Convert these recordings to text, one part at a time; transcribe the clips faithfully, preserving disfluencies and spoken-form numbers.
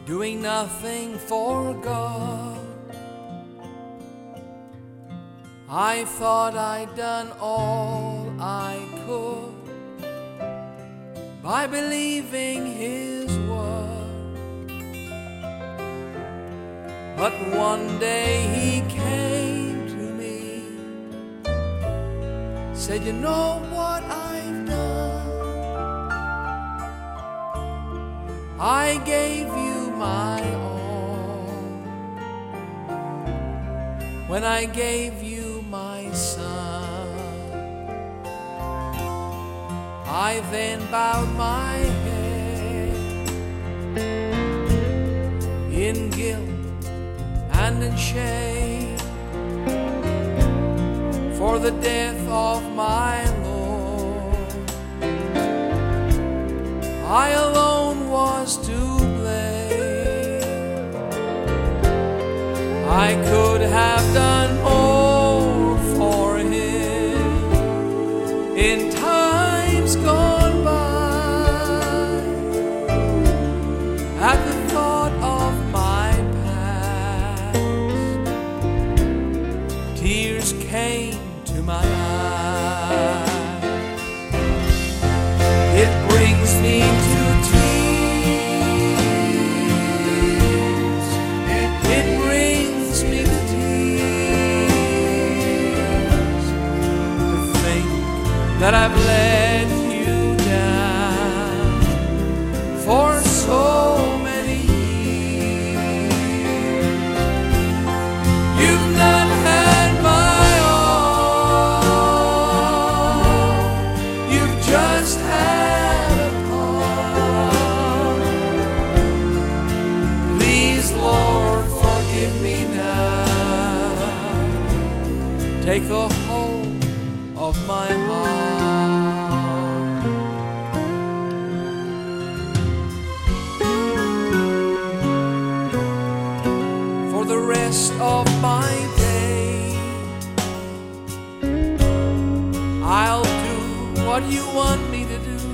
doing nothing for God. I thought I'd done all I could by believing His word, but one day He came to me, said, you know what I've done? I gave you my all when I gave you my son. I then bowed my head in guilt and in shame for the death of my Lord. I alone was to blame. I could have done more for Him in times gone by. At the thought of my past, tears came to my eyes. It brings me to tears. It, it brings me to tears to think that I've let you down for so many years. You've not had my all, you've just had a part. Please, Lord, forgive me now. Take the whole of my heart. For the rest of my day, I'll do what you want me to do.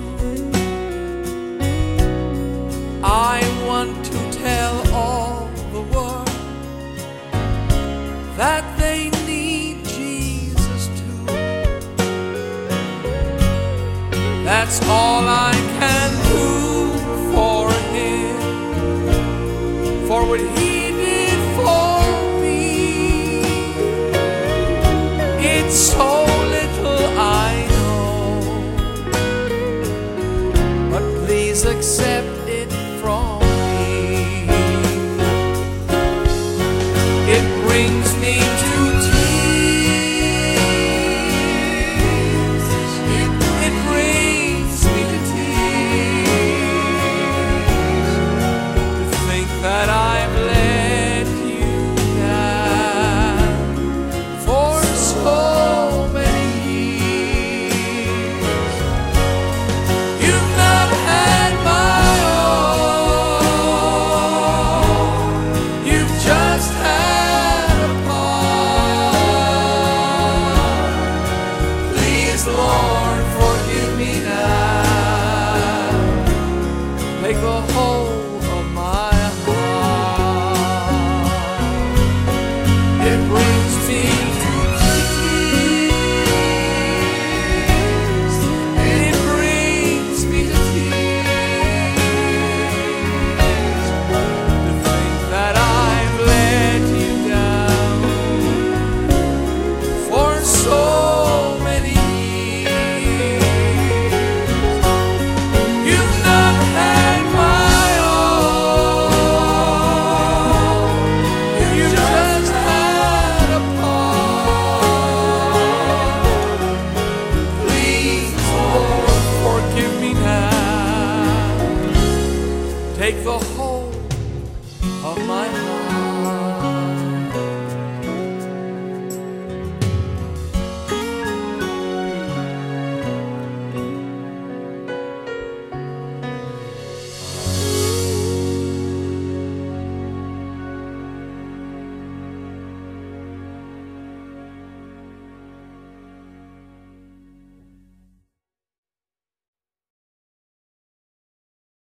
I want to tell all the world that they need Jesus too. That's all I can do for Him, for what He did for me. It's so little I know, but please accept it from me. It brings me to tears. It, it brings me to tears to think that I've let you down for so many years. You've not had my all, you've just had a part. Please, Lord, forgive me now. Take the whole of my heart. It brings me to tears. It brings me to tears to think that I've let you down for so many years. You've not had my all, you just had a part. Please, Lord, forgive me now. Take the whole of my heart.